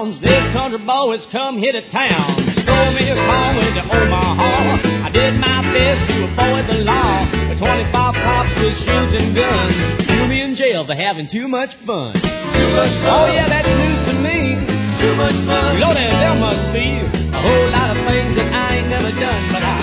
clowns. This country boys come here to town. Stole me a car with the Omaha. I did my best to avoid the law. The 25 cops was shooting guns. Threw me in jail for having too much fun. Too much fun. Oh yeah, that's news to me. Too much fun. Lord, there must be a whole lot of things that I ain't never done, but I